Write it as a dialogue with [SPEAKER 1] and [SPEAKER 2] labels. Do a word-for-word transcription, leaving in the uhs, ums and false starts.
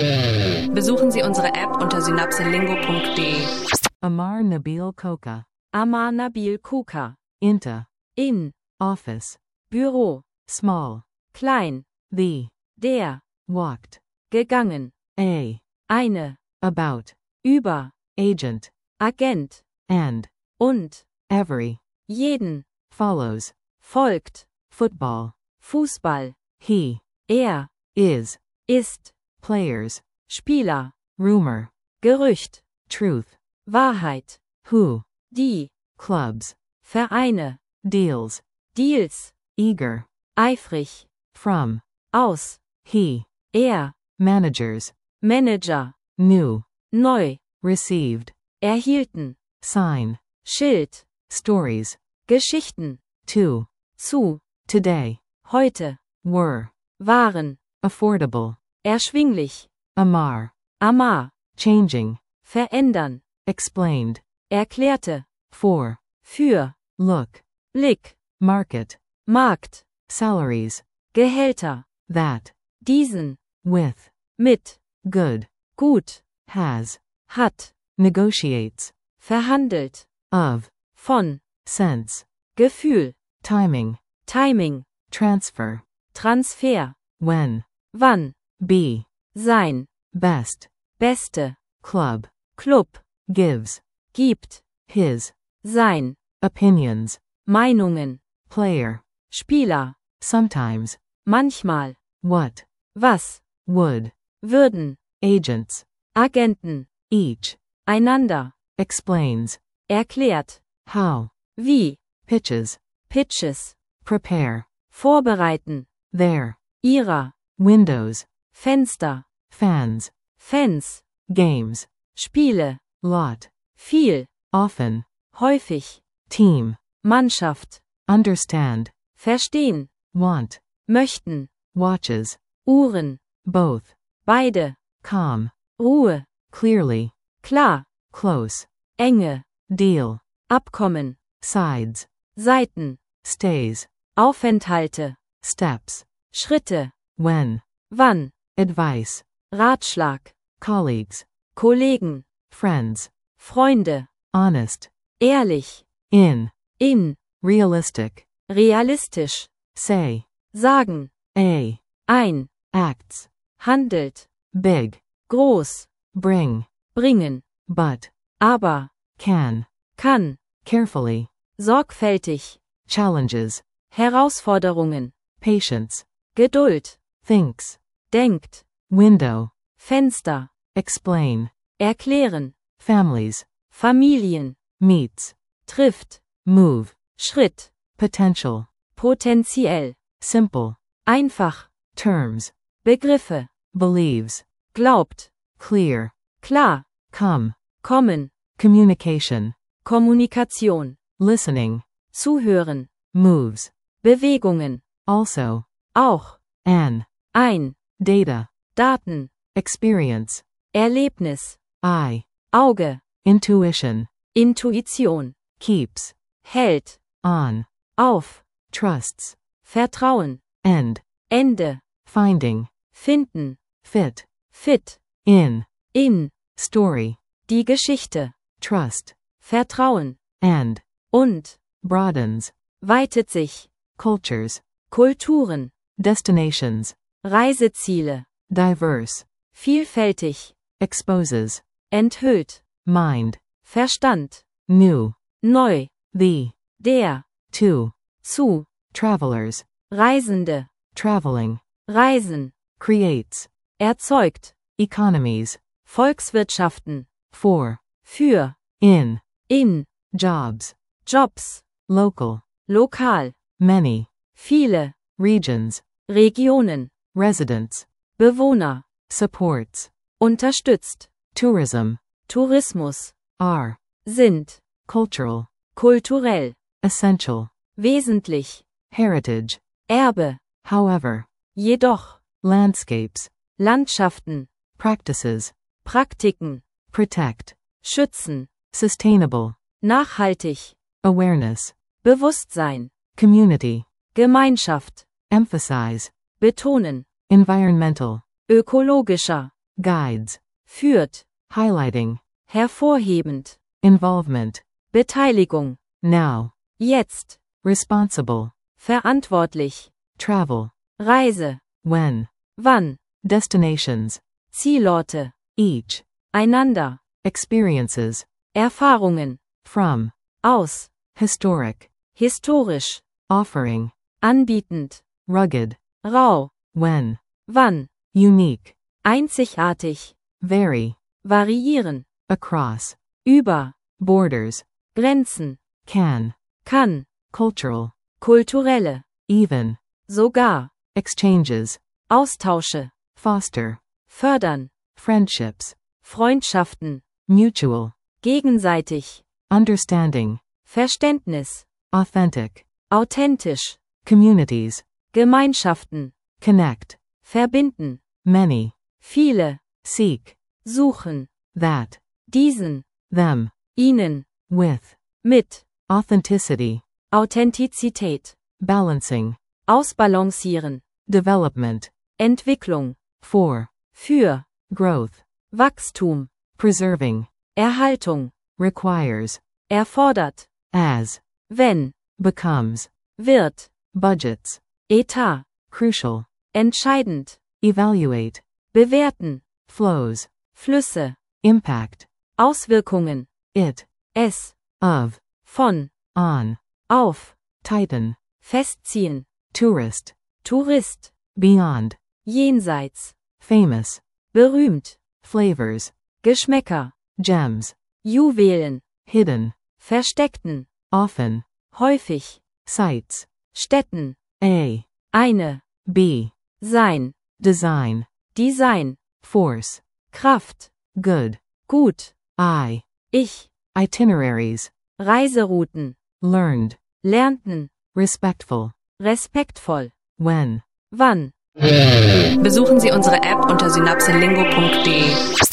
[SPEAKER 1] Besuchen Sie unsere App unter synapselingo punkt de.
[SPEAKER 2] Amar Nabil Koka.
[SPEAKER 3] Amar Nabil Koka.
[SPEAKER 2] Inta.
[SPEAKER 3] In.
[SPEAKER 2] Office.
[SPEAKER 3] Büro.
[SPEAKER 2] Small.
[SPEAKER 3] Klein.
[SPEAKER 2] The.
[SPEAKER 3] Der.
[SPEAKER 2] Walked.
[SPEAKER 3] Gegangen.
[SPEAKER 2] A.
[SPEAKER 3] Eine.
[SPEAKER 2] About.
[SPEAKER 3] Über.
[SPEAKER 2] Agent.
[SPEAKER 3] Agent.
[SPEAKER 2] And.
[SPEAKER 3] Und.
[SPEAKER 2] Every.
[SPEAKER 3] Jeden.
[SPEAKER 2] Follows.
[SPEAKER 3] Folgt.
[SPEAKER 2] Football.
[SPEAKER 3] Fußball.
[SPEAKER 2] He.
[SPEAKER 3] Er.
[SPEAKER 2] Is.
[SPEAKER 3] Ist.
[SPEAKER 2] Players.
[SPEAKER 3] Spieler.
[SPEAKER 2] Rumor.
[SPEAKER 3] Gerücht.
[SPEAKER 2] Truth.
[SPEAKER 3] Wahrheit.
[SPEAKER 2] Who.
[SPEAKER 3] Die.
[SPEAKER 2] Clubs.
[SPEAKER 3] Vereine.
[SPEAKER 2] Deals.
[SPEAKER 3] Deals.
[SPEAKER 2] Eager.
[SPEAKER 3] Eifrig.
[SPEAKER 2] From.
[SPEAKER 3] Aus.
[SPEAKER 2] He.
[SPEAKER 3] Er.
[SPEAKER 2] Managers.
[SPEAKER 3] Manager.
[SPEAKER 2] New.
[SPEAKER 3] Neu.
[SPEAKER 2] Received.
[SPEAKER 3] Erhielten.
[SPEAKER 2] Sign.
[SPEAKER 3] Schild.
[SPEAKER 2] Stories.
[SPEAKER 3] Geschichten.
[SPEAKER 2] To.
[SPEAKER 3] Zu.
[SPEAKER 2] Today.
[SPEAKER 3] Heute.
[SPEAKER 2] Were.
[SPEAKER 3] Waren.
[SPEAKER 2] Affordable.
[SPEAKER 3] Erschwinglich.
[SPEAKER 2] Amar.
[SPEAKER 3] Amar.
[SPEAKER 2] Changing.
[SPEAKER 3] Verändern.
[SPEAKER 2] Explained.
[SPEAKER 3] Erklärte.
[SPEAKER 2] For.
[SPEAKER 3] Für.
[SPEAKER 2] Look.
[SPEAKER 3] Blick.
[SPEAKER 2] Market.
[SPEAKER 3] Markt.
[SPEAKER 2] Salaries.
[SPEAKER 3] Gehälter.
[SPEAKER 2] That.
[SPEAKER 3] Diesen.
[SPEAKER 2] With.
[SPEAKER 3] Mit.
[SPEAKER 2] Good.
[SPEAKER 3] Gut.
[SPEAKER 2] Has.
[SPEAKER 3] Hat.
[SPEAKER 2] Negotiates.
[SPEAKER 3] Verhandelt.
[SPEAKER 2] Of.
[SPEAKER 3] Von.
[SPEAKER 2] Sense.
[SPEAKER 3] Gefühl.
[SPEAKER 2] Timing.
[SPEAKER 3] Timing.
[SPEAKER 2] Transfer.
[SPEAKER 3] Transfer.
[SPEAKER 2] When.
[SPEAKER 3] Wann.
[SPEAKER 2] Be.
[SPEAKER 3] Sein.
[SPEAKER 2] Best.
[SPEAKER 3] Beste.
[SPEAKER 2] Club.
[SPEAKER 3] Club.
[SPEAKER 2] Gives.
[SPEAKER 3] Gibt.
[SPEAKER 2] His.
[SPEAKER 3] Sein.
[SPEAKER 2] Opinions.
[SPEAKER 3] Meinungen.
[SPEAKER 2] Player.
[SPEAKER 3] Spieler.
[SPEAKER 2] Sometimes.
[SPEAKER 3] Manchmal.
[SPEAKER 2] What.
[SPEAKER 3] Was.
[SPEAKER 2] Would.
[SPEAKER 3] Würden.
[SPEAKER 2] Agents.
[SPEAKER 3] Agenten.
[SPEAKER 2] Each.
[SPEAKER 3] Einander.
[SPEAKER 2] Explains.
[SPEAKER 3] Erklärt.
[SPEAKER 2] How.
[SPEAKER 3] Wie.
[SPEAKER 2] Pitches.
[SPEAKER 3] Pitches.
[SPEAKER 2] Prepare.
[SPEAKER 3] Vorbereiten.
[SPEAKER 2] There.
[SPEAKER 3] Ihrer.
[SPEAKER 2] Windows.
[SPEAKER 3] Fenster.
[SPEAKER 2] Fans.
[SPEAKER 3] Fans.
[SPEAKER 2] Games.
[SPEAKER 3] Spiele.
[SPEAKER 2] Lot.
[SPEAKER 3] Viel.
[SPEAKER 2] Often.
[SPEAKER 3] Häufig.
[SPEAKER 2] Team.
[SPEAKER 3] Mannschaft.
[SPEAKER 2] Understand.
[SPEAKER 3] Verstehen.
[SPEAKER 2] Want.
[SPEAKER 3] Möchten.
[SPEAKER 2] Watches.
[SPEAKER 3] Uhren.
[SPEAKER 2] Both.
[SPEAKER 3] Beide.
[SPEAKER 2] Calm.
[SPEAKER 3] Ruhe.
[SPEAKER 2] Clearly.
[SPEAKER 3] Klar.
[SPEAKER 2] Close.
[SPEAKER 3] Enge.
[SPEAKER 2] Deal.
[SPEAKER 3] Abkommen.
[SPEAKER 2] Sides.
[SPEAKER 3] Seiten.
[SPEAKER 2] Stays.
[SPEAKER 3] Aufenthalte.
[SPEAKER 2] Steps.
[SPEAKER 3] Schritte.
[SPEAKER 2] When.
[SPEAKER 3] Wann.
[SPEAKER 2] Advice.
[SPEAKER 3] Ratschlag.
[SPEAKER 2] Colleagues.
[SPEAKER 3] Kollegen.
[SPEAKER 2] Friends.
[SPEAKER 3] Freunde.
[SPEAKER 2] Honest.
[SPEAKER 3] Ehrlich.
[SPEAKER 2] In.
[SPEAKER 3] In.
[SPEAKER 2] Realistic.
[SPEAKER 3] Realistisch.
[SPEAKER 2] Say.
[SPEAKER 3] Sagen.
[SPEAKER 2] A.
[SPEAKER 3] Ein.
[SPEAKER 2] Acts.
[SPEAKER 3] Handelt.
[SPEAKER 2] Big.
[SPEAKER 3] Groß.
[SPEAKER 2] Bring.
[SPEAKER 3] Bringen.
[SPEAKER 2] But.
[SPEAKER 3] Aber.
[SPEAKER 2] Can.
[SPEAKER 3] Kann.
[SPEAKER 2] Carefully.
[SPEAKER 3] Sorgfältig.
[SPEAKER 2] Challenges.
[SPEAKER 3] Herausforderungen.
[SPEAKER 2] Patience.
[SPEAKER 3] Geduld.
[SPEAKER 2] Thinks.
[SPEAKER 3] Denkt.
[SPEAKER 2] Window.
[SPEAKER 3] Fenster.
[SPEAKER 2] Explain.
[SPEAKER 3] Erklären.
[SPEAKER 2] Families.
[SPEAKER 3] Familien.
[SPEAKER 2] Meets.
[SPEAKER 3] Trifft.
[SPEAKER 2] Move.
[SPEAKER 3] Schritt.
[SPEAKER 2] Potential.
[SPEAKER 3] Potenziell.
[SPEAKER 2] Simple.
[SPEAKER 3] Einfach.
[SPEAKER 2] Terms.
[SPEAKER 3] Begriffe.
[SPEAKER 2] Believes.
[SPEAKER 3] Glaubt.
[SPEAKER 2] Clear.
[SPEAKER 3] Klar.
[SPEAKER 2] Come.
[SPEAKER 3] Kommen.
[SPEAKER 2] Communication.
[SPEAKER 3] Kommunikation.
[SPEAKER 2] Listening.
[SPEAKER 3] Zuhören.
[SPEAKER 2] Moves.
[SPEAKER 3] Bewegungen.
[SPEAKER 2] Also.
[SPEAKER 3] Auch.
[SPEAKER 2] An.
[SPEAKER 3] Ein.
[SPEAKER 2] Data.
[SPEAKER 3] Daten.
[SPEAKER 2] Experience.
[SPEAKER 3] Erlebnis.
[SPEAKER 2] Eye.
[SPEAKER 3] Auge.
[SPEAKER 2] Intuition.
[SPEAKER 3] Intuition.
[SPEAKER 2] Keeps.
[SPEAKER 3] Hält.
[SPEAKER 2] On.
[SPEAKER 3] Auf.
[SPEAKER 2] Trusts.
[SPEAKER 3] Vertrauen.
[SPEAKER 2] End.
[SPEAKER 3] Ende.
[SPEAKER 2] Finding.
[SPEAKER 3] Finden.
[SPEAKER 2] Fit.
[SPEAKER 3] Fit.
[SPEAKER 2] In.
[SPEAKER 3] In.
[SPEAKER 2] Story.
[SPEAKER 3] Die Geschichte.
[SPEAKER 2] Trust.
[SPEAKER 3] Vertrauen.
[SPEAKER 2] And.
[SPEAKER 3] Und.
[SPEAKER 2] Broadens.
[SPEAKER 3] Weitet sich.
[SPEAKER 2] Cultures.
[SPEAKER 3] Kulturen.
[SPEAKER 2] Destinations.
[SPEAKER 3] Reiseziele.
[SPEAKER 2] Diverse.
[SPEAKER 3] Vielfältig.
[SPEAKER 2] Exposes.
[SPEAKER 3] Enthüllt.
[SPEAKER 2] Mind.
[SPEAKER 3] Verstand.
[SPEAKER 2] New.
[SPEAKER 3] Neu.
[SPEAKER 2] The.
[SPEAKER 3] Der.
[SPEAKER 2] To.
[SPEAKER 3] Zu.
[SPEAKER 2] Travelers.
[SPEAKER 3] Reisende.
[SPEAKER 2] Traveling.
[SPEAKER 3] Reisen.
[SPEAKER 2] Creates.
[SPEAKER 3] Erzeugt.
[SPEAKER 2] Economies.
[SPEAKER 3] Volkswirtschaften.
[SPEAKER 2] For.
[SPEAKER 3] Für.
[SPEAKER 2] In.
[SPEAKER 3] In.
[SPEAKER 2] Jobs.
[SPEAKER 3] Jobs.
[SPEAKER 2] Local.
[SPEAKER 3] Lokal.
[SPEAKER 2] Many.
[SPEAKER 3] Viele.
[SPEAKER 2] Regions.
[SPEAKER 3] Regionen.
[SPEAKER 2] Residents.
[SPEAKER 3] Bewohner.
[SPEAKER 2] Supports.
[SPEAKER 3] Unterstützt.
[SPEAKER 2] Tourism.
[SPEAKER 3] Tourismus.
[SPEAKER 2] Are.
[SPEAKER 3] Sind.
[SPEAKER 2] Cultural.
[SPEAKER 3] Kulturell.
[SPEAKER 2] Essential.
[SPEAKER 3] Wesentlich.
[SPEAKER 2] Heritage.
[SPEAKER 3] Erbe.
[SPEAKER 2] However.
[SPEAKER 3] Jedoch.
[SPEAKER 2] Landscapes.
[SPEAKER 3] Landschaften.
[SPEAKER 2] Practices.
[SPEAKER 3] Praktiken.
[SPEAKER 2] Protect.
[SPEAKER 3] Schützen.
[SPEAKER 2] Sustainable.
[SPEAKER 3] Nachhaltig.
[SPEAKER 2] Awareness.
[SPEAKER 3] Bewusstsein.
[SPEAKER 2] Community.
[SPEAKER 3] Gemeinschaft.
[SPEAKER 2] Emphasize.
[SPEAKER 3] Betonen.
[SPEAKER 2] Environmental.
[SPEAKER 3] Ökologischer.
[SPEAKER 2] guides,
[SPEAKER 3] führt,
[SPEAKER 2] highlighting,
[SPEAKER 3] hervorhebend,
[SPEAKER 2] involvement,
[SPEAKER 3] Beteiligung,
[SPEAKER 2] now,
[SPEAKER 3] jetzt,
[SPEAKER 2] responsible,
[SPEAKER 3] verantwortlich,
[SPEAKER 2] travel,
[SPEAKER 3] Reise,
[SPEAKER 2] when,
[SPEAKER 3] wann,
[SPEAKER 2] destinations,
[SPEAKER 3] Zielorte,
[SPEAKER 2] each,
[SPEAKER 3] einander,
[SPEAKER 2] experiences,
[SPEAKER 3] Erfahrungen,
[SPEAKER 2] from,
[SPEAKER 3] aus,
[SPEAKER 2] historic,
[SPEAKER 3] historisch,
[SPEAKER 2] offering,
[SPEAKER 3] anbietend,
[SPEAKER 2] rugged,
[SPEAKER 3] rau,
[SPEAKER 2] when,
[SPEAKER 3] wann,
[SPEAKER 2] unique,
[SPEAKER 3] einzigartig,
[SPEAKER 2] vary,
[SPEAKER 3] variieren,
[SPEAKER 2] across,
[SPEAKER 3] über,
[SPEAKER 2] borders,
[SPEAKER 3] Grenzen,
[SPEAKER 2] can,
[SPEAKER 3] kann,
[SPEAKER 2] cultural,
[SPEAKER 3] kulturelle,
[SPEAKER 2] even,
[SPEAKER 3] sogar,
[SPEAKER 2] exchanges,
[SPEAKER 3] Austausche,
[SPEAKER 2] foster,
[SPEAKER 3] fördern,
[SPEAKER 2] friendships,
[SPEAKER 3] Freundschaften,
[SPEAKER 2] mutual,
[SPEAKER 3] gegenseitig,
[SPEAKER 2] understanding,
[SPEAKER 3] Verständnis,
[SPEAKER 2] authentic,
[SPEAKER 3] authentisch,
[SPEAKER 2] communities,
[SPEAKER 3] Gemeinschaften,
[SPEAKER 2] connect,
[SPEAKER 3] verbinden,
[SPEAKER 2] many,
[SPEAKER 3] viele,
[SPEAKER 2] seek,
[SPEAKER 3] suchen,
[SPEAKER 2] that,
[SPEAKER 3] diesen,
[SPEAKER 2] them,
[SPEAKER 3] ihnen,
[SPEAKER 2] with,
[SPEAKER 3] mit,
[SPEAKER 2] authenticity,
[SPEAKER 3] Authentizität,
[SPEAKER 2] balancing,
[SPEAKER 3] ausbalancieren,
[SPEAKER 2] development,
[SPEAKER 3] Entwicklung,
[SPEAKER 2] for,
[SPEAKER 3] für,
[SPEAKER 2] growth,
[SPEAKER 3] Wachstum,
[SPEAKER 2] preserving,
[SPEAKER 3] Erhaltung,
[SPEAKER 2] requires,
[SPEAKER 3] erfordert,
[SPEAKER 2] as,
[SPEAKER 3] wenn,
[SPEAKER 2] becomes,
[SPEAKER 3] wird,
[SPEAKER 2] budgets,
[SPEAKER 3] Etat,
[SPEAKER 2] crucial,
[SPEAKER 3] entscheidend,
[SPEAKER 2] evaluate,
[SPEAKER 3] bewerten,
[SPEAKER 2] flows,
[SPEAKER 3] Flüsse,
[SPEAKER 2] impact,
[SPEAKER 3] Auswirkungen,
[SPEAKER 2] it,
[SPEAKER 3] es,
[SPEAKER 2] of,
[SPEAKER 3] von,
[SPEAKER 2] on,
[SPEAKER 3] auf,
[SPEAKER 2] tighten,
[SPEAKER 3] festziehen,
[SPEAKER 2] tourist,
[SPEAKER 3] Tourist,
[SPEAKER 2] beyond,
[SPEAKER 3] jenseits,
[SPEAKER 2] famous,
[SPEAKER 3] berühmt,
[SPEAKER 2] flavors,
[SPEAKER 3] Geschmäcker,
[SPEAKER 2] gems,
[SPEAKER 3] Juwelen,
[SPEAKER 2] hidden,
[SPEAKER 3] versteckten,
[SPEAKER 2] often,
[SPEAKER 3] häufig,
[SPEAKER 2] sites,
[SPEAKER 3] Städten,
[SPEAKER 2] a,
[SPEAKER 3] eine,
[SPEAKER 2] b,
[SPEAKER 3] sein,
[SPEAKER 2] design,
[SPEAKER 3] Design,
[SPEAKER 2] force,
[SPEAKER 3] Kraft,
[SPEAKER 2] good,
[SPEAKER 3] gut,
[SPEAKER 2] I,
[SPEAKER 3] ich,
[SPEAKER 2] itineraries,
[SPEAKER 3] Reiserouten,
[SPEAKER 2] learned,
[SPEAKER 3] lernten,
[SPEAKER 2] respectful,
[SPEAKER 3] respektvoll,
[SPEAKER 2] when.
[SPEAKER 3] wann.
[SPEAKER 1] Besuchen Sie unsere App unter synapselingo punkt de.